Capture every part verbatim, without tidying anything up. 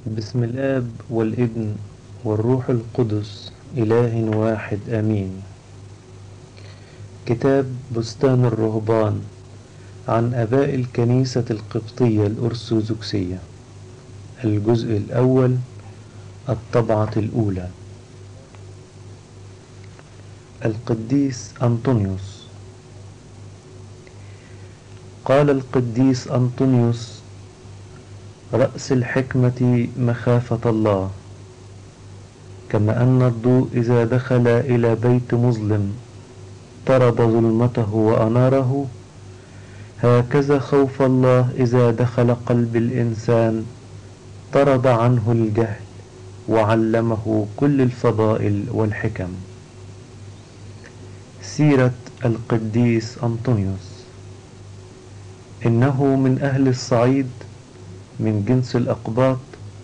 بسم الآب والابن والروح القدس إله واحد آمين. كتاب بستان الرهبان عن آباء الكنيسة القبطية الأرثوذكسية، الجزء الأول، الطبعة الأولى. القديس أنطونيوس. قال القديس أنطونيوس: رأس الحكمة مخافة الله، كما أن الضوء إذا دخل إلى بيت مظلم طرد ظلمته وأناره، هكذا خوف الله إذا دخل قلب الإنسان طرد عنه الجهل وعلمه كل الفضائل والحكم. سيرة القديس أنطونيوس. إنه من أهل الصعيد من جنس الأقباط،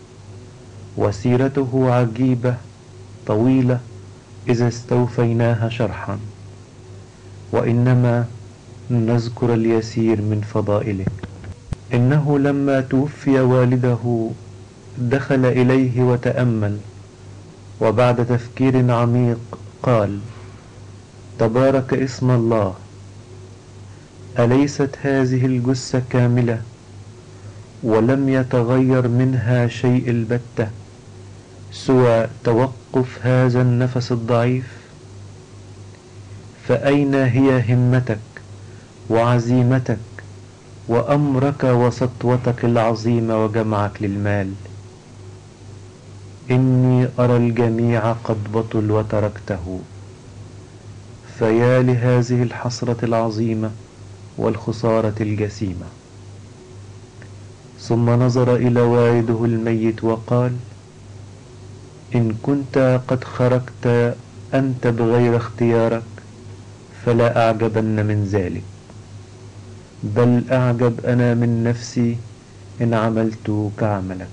وسيرته عجيبة طويلة إذا استوفيناها شرحا، وإنما نذكر اليسير من فضائله. إنه لما توفي والده دخل إليه وتأمل، وبعد تفكير عميق قال: تبارك اسم الله، أليست هذه الجثة كاملة ولم يتغير منها شيء البتة سوى توقف هذا النفس الضعيف؟ فأين هي همتك وعزيمتك وأمرك وسطوتك العظيمة وجمعك للمال؟ إني أرى الجميع قد بطل وتركته، فيا لهذه الحسرة العظيمة والخسارة الجسيمة. ثم نظر إلى والده الميت وقال: إن كنت قد خرجت أنت بغير اختيارك فلا أعجبن من ذلك، بل أعجب أنا من نفسي إن عملت كعملك.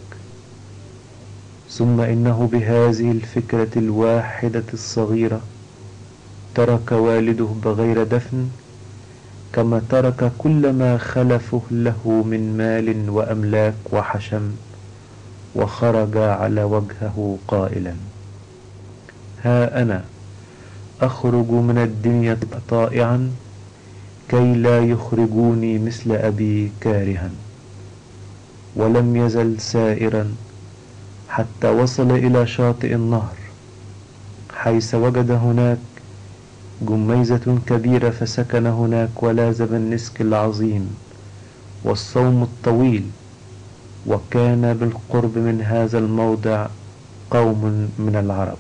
ثم إنه بهذه الفكرة الواحدة الصغيرة ترك والده بغير دفن، كما ترك كل ما خلفه له من مال وأملاك وحشم، وخرج على وجهه قائلا: ها أنا أخرج من الدنيا طائعا كي لا يخرجوني مثل أبي كارها. ولم يزل سائرا حتى وصل إلى شاطئ النهر، حيث وجد هناك جميزة كبيرة، فسكن هناك ولازم النسك العظيم والصوم الطويل. وكان بالقرب من هذا الموضع قوم من العرب،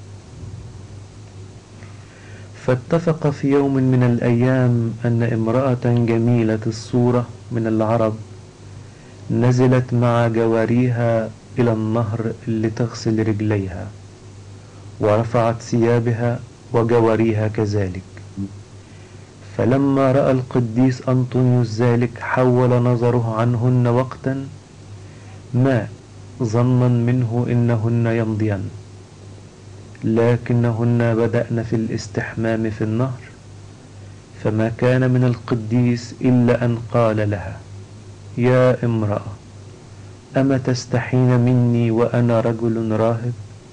فاتفق في يوم من الأيام أن امرأة جميلة الصورة من العرب نزلت مع جواريها إلى النهر لتغسل رجليها، ورفعت ثيابها وجواريها كذلك. فلما رأى القديس أنطونيوس ذلك حول نظره عنهن وقتا ما، ظنا منه إنهن يمضين، لكنهن بدأن في الاستحمام في النهر. فما كان من القديس إلا أن قال لها: يا امرأة، أما تستحين مني وأنا رجل راهب؟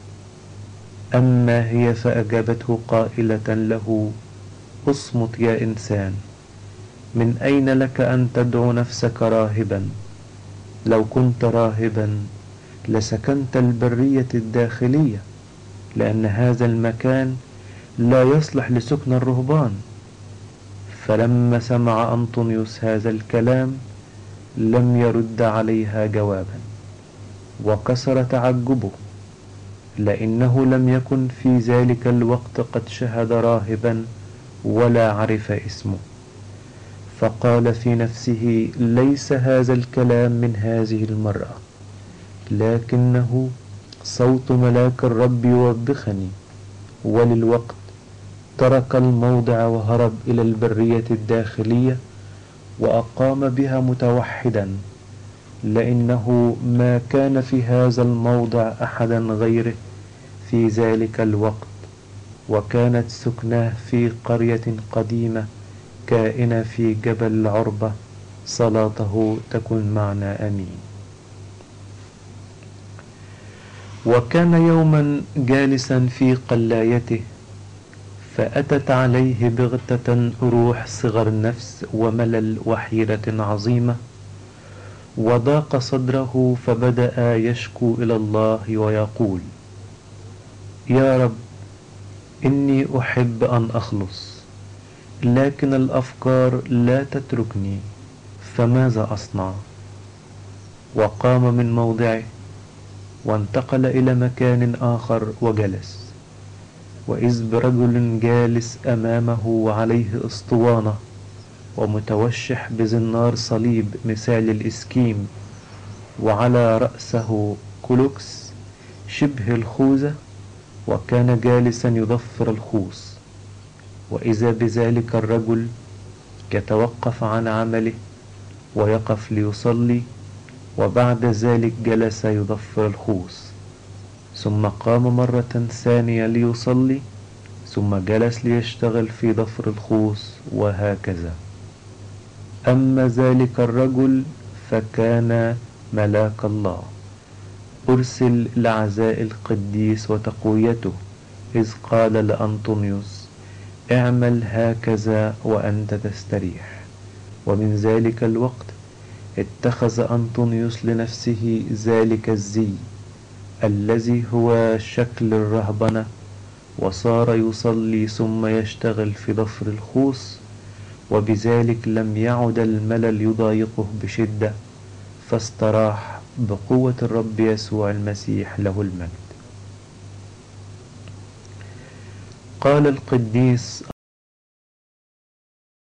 أما هي فأجابته قائلة له: اصمت يا إنسان، من أين لك أن تدعو نفسك راهبا؟ لو كنت راهبا لسكنت البرية الداخلية، لأن هذا المكان لا يصلح لسكن الرهبان. فلما سمع أنطونيوس هذا الكلام لم يرد عليها جوابا، وكسر تعجبه، لأنه لم يكن في ذلك الوقت قد شهد راهبا ولا عرف اسمه. فقال في نفسه: ليس هذا الكلام من هذه المرأة، لكنه صوت ملاك الرب يوبخني. وللوقت ترك الموضع وهرب إلى البرية الداخلية، وأقام بها متوحدا، لأنه ما كان في هذا الموضع أحدا غيره في ذلك الوقت، وكانت سكناه في قرية قديمة كائنة في جبل العربة. صلاته تكن معنا آمين. وكان يوما جالسا في قلايته، فأتت عليه بغتة روح صغر النفس وملل وحيرة عظيمة، وضاق صدره، فبدأ يشكو إلى الله ويقول: يا رب، إني أحب أن أخلص، لكن الأفكار لا تتركني، فماذا أصنع؟ وقام من موضعه وانتقل إلى مكان آخر وجلس، وإذ برجل جالس أمامه وعليه أسطوانة ومتوشح بزنار صليب مثال الإسكيم، وعلى رأسه كلوكس شبه الخوذة، وكان جالسا يضفر الخوص. وإذا بذلك الرجل يتوقف عن عمله ويقف ليصلي، وبعد ذلك جلس يضفر الخوص، ثم قام مرة ثانية ليصلي، ثم جلس ليشتغل في ضفر الخوص، وهكذا. أما ذلك الرجل فكان ملاك الله أرسل لعزاء القديس وتقويته، إذ قال لأنطونيوس: اعمل هكذا وأنت تستريح. ومن ذلك الوقت اتخذ أنطونيوس لنفسه ذلك الزي الذي هو شكل الرهبنة، وصار يصلي ثم يشتغل في ضفر الخوص، وبذلك لم يعد الملل يضايقه بشدة، فاستراح بقوة الرب يسوع المسيح له المجد. قال القديس